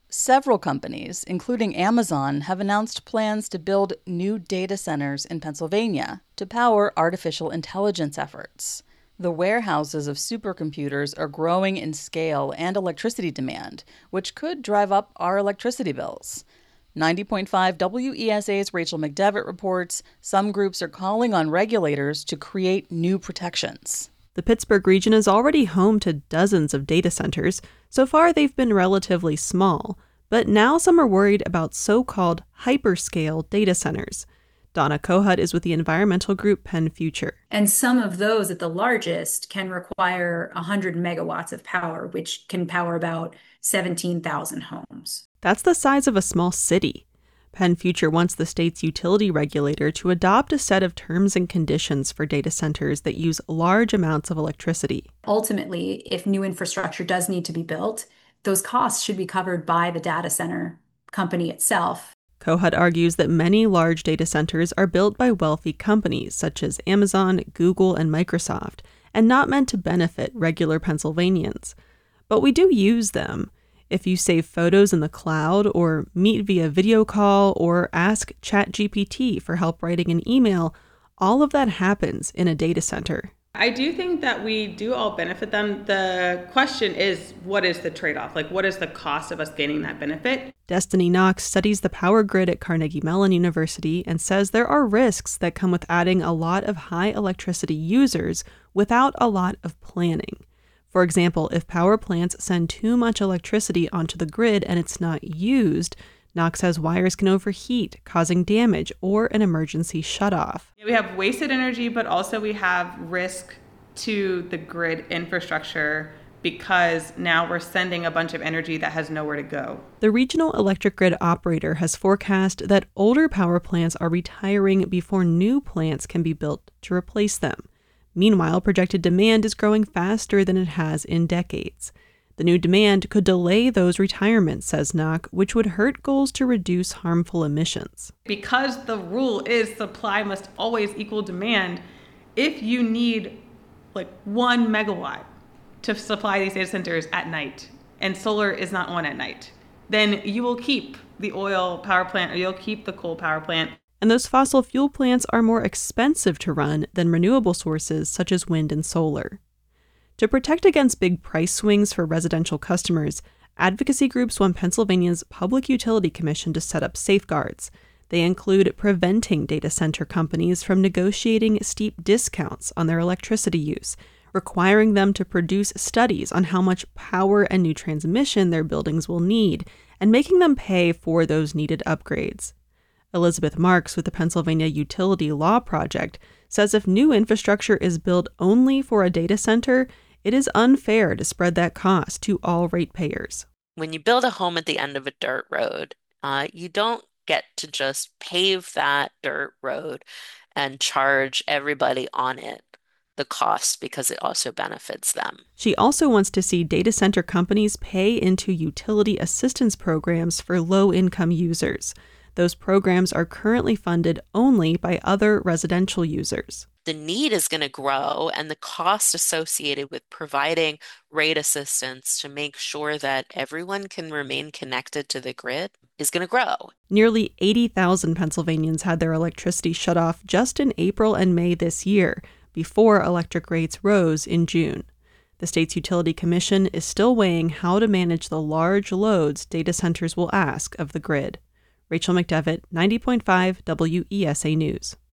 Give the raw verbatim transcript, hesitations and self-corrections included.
Several companies, including Amazon, have announced plans to build new data centers in Pennsylvania to power artificial intelligence efforts. The warehouses of supercomputers are growing in scale and electricity demand, which could drive up our electricity bills. ninety point five W E S A's Rachel McDevitt reports some groups are calling on regulators to create new protections. The Pittsburgh region is already home to dozens of data centers. So far, they've been relatively small, but now some are worried about so-called hyperscale data centers. Donna Kohut is with the environmental group Penn Future. And some of those at the largest can require one hundred megawatts of power, which can power about seventeen thousand homes. That's the size of a small city. Penn Future wants the state's utility regulator to adopt a set of terms and conditions for data centers that use large amounts of electricity. Ultimately, if new infrastructure does need to be built, those costs should be covered by the data center company itself. Kohut argues that many large data centers are built by wealthy companies such as Amazon, Google, and Microsoft, and not meant to benefit regular Pennsylvanians. But we do use them. If you save photos in the cloud, or meet via video call, or ask ChatGPT for help writing an email, all of that happens in a data center. I do think that we do all benefit them. The question is, what is the trade-off? Like, what is the cost of us gaining that benefit? Destiny Knox studies the power grid at Carnegie Mellon University and says there are risks that come with adding a lot of high electricity users without a lot of planning. For example, if power plants send too much electricity onto the grid and it's not used, Knox says wires can overheat, causing damage or an emergency shutoff. We have wasted energy, but also we have risk to the grid infrastructure because now we're sending a bunch of energy that has nowhere to go. The regional electric grid operator has forecast that older power plants are retiring before new plants can be built to replace them. Meanwhile, projected demand is growing faster than it has in decades. The new demand could delay those retirements, says Knock, which would hurt goals to reduce harmful emissions. Because the rule is supply must always equal demand, if you need like one megawatt to supply these data centers at night, and solar is not on at night, then you will keep the oil power plant or you'll keep the coal power plant. And those fossil fuel plants are more expensive to run than renewable sources such as wind and solar. To protect against big price swings for residential customers, advocacy groups want Pennsylvania's Public Utility Commission to set up safeguards. They include preventing data center companies from negotiating steep discounts on their electricity use, requiring them to produce studies on how much power and new transmission their buildings will need, and making them pay for those needed upgrades. Elizabeth Marks with the Pennsylvania Utility Law Project says if new infrastructure is built only for a data center, it is unfair to spread that cost to all ratepayers. When you build a home at the end of a dirt road, uh, you don't get to just pave that dirt road and charge everybody on it the cost because it also benefits them. She also wants to see data center companies pay into utility assistance programs for low-income users. Those programs are currently funded only by other residential users. The need is going to grow, and the cost associated with providing rate assistance to make sure that everyone can remain connected to the grid is going to grow. Nearly eighty thousand Pennsylvanians had their electricity shut off just in April and May this year, before electric rates rose in June. The state's utility commission is still weighing how to manage the large loads data centers will ask of the grid. Rachel McDevitt, ninety point five W E S A News.